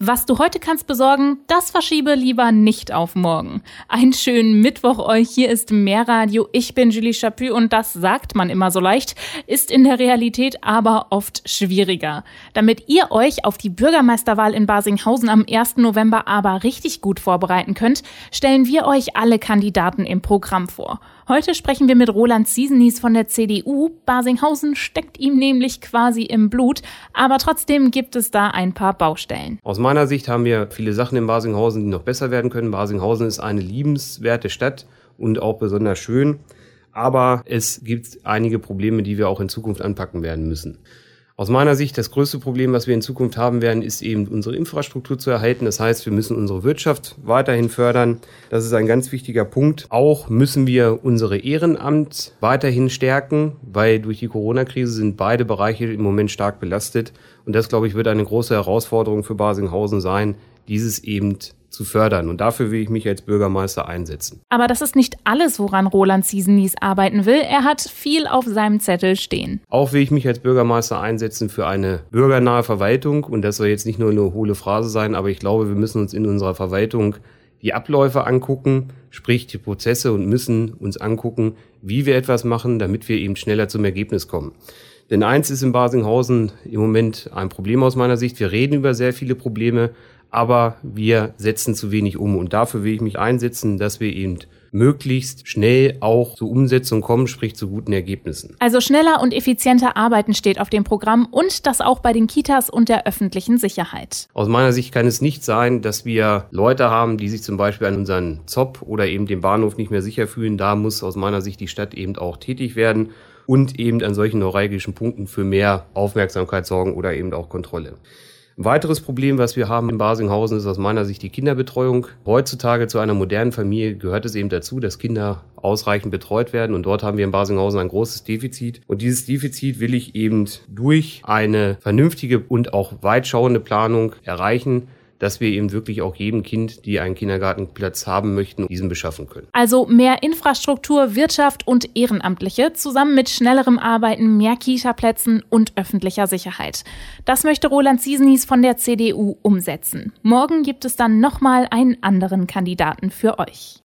Was du heute kannst besorgen, das verschiebe lieber nicht auf morgen. Einen schönen Mittwoch euch, hier ist Mehrradio. Ich bin Julie Chaput und das sagt man immer so leicht, ist in der Realität aber oft schwieriger. Damit ihr euch auf die Bürgermeisterwahl in Barsinghausen am 1. November aber richtig gut vorbereiten könnt, stellen wir euch alle Kandidaten im Programm vor. Heute sprechen wir mit Roland Ziesenis von der CDU. Barsinghausen steckt ihm nämlich quasi im Blut, aber trotzdem gibt es da ein paar Baustellen. Aus meiner Sicht haben wir viele Sachen in Barsinghausen, die noch besser werden können. Barsinghausen ist eine liebenswerte Stadt und auch besonders schön, aber es gibt einige Probleme, die wir auch in Zukunft anpacken werden müssen. Aus meiner Sicht das größte Problem, was wir in Zukunft haben werden, ist eben unsere Infrastruktur zu erhalten. Das heißt, wir müssen unsere Wirtschaft weiterhin fördern. Das ist ein ganz wichtiger Punkt. Auch müssen wir unsere Ehrenamt weiterhin stärken, weil durch die Corona-Krise sind beide Bereiche im Moment stark belastet. Und das, glaube ich, wird eine große Herausforderung für Barsinghausen sein, dieses eben zu fördern. Und dafür will ich mich als Bürgermeister einsetzen. Aber das ist nicht alles, woran Roland Ziesenis arbeiten will. Er hat viel auf seinem Zettel stehen. Auch will ich mich als Bürgermeister einsetzen für eine bürgernahe Verwaltung. Und das soll jetzt nicht nur eine hohle Phrase sein, aber ich glaube, wir müssen uns in unserer Verwaltung die Abläufe angucken, sprich die Prozesse, und müssen uns angucken, wie wir etwas machen, damit wir eben schneller zum Ergebnis kommen. Denn eins ist in Barsinghausen im Moment ein Problem aus meiner Sicht. Wir reden über sehr viele Probleme, aber wir setzen zu wenig um. Und dafür will ich mich einsetzen, dass wir eben möglichst schnell auch zur Umsetzung kommen, sprich zu guten Ergebnissen. Also schneller und effizienter arbeiten steht auf dem Programm, und das auch bei den Kitas und der öffentlichen Sicherheit. Aus meiner Sicht kann es nicht sein, dass wir Leute haben, die sich zum Beispiel an unseren ZOP oder eben dem Bahnhof nicht mehr sicher fühlen. Da muss aus meiner Sicht die Stadt eben auch tätig werden und eben an solchen neuralgischen Punkten für mehr Aufmerksamkeit sorgen oder eben auch Kontrolle. Ein weiteres Problem, was wir haben in Barsinghausen, ist aus meiner Sicht die Kinderbetreuung. Heutzutage zu einer modernen Familie gehört es eben dazu, dass Kinder ausreichend betreut werden. Und dort haben wir in Barsinghausen ein großes Defizit. Und dieses Defizit will ich eben durch eine vernünftige und auch weitschauende Planung erreichen, dass wir eben wirklich auch jedem Kind, die einen Kindergartenplatz haben möchten, diesen beschaffen können. Also mehr Infrastruktur, Wirtschaft und Ehrenamtliche, zusammen mit schnellerem Arbeiten, mehr Kita-Plätzen und öffentlicher Sicherheit. Das möchte Roland Ziesenis von der CDU umsetzen. Morgen gibt es dann nochmal einen anderen Kandidaten für euch.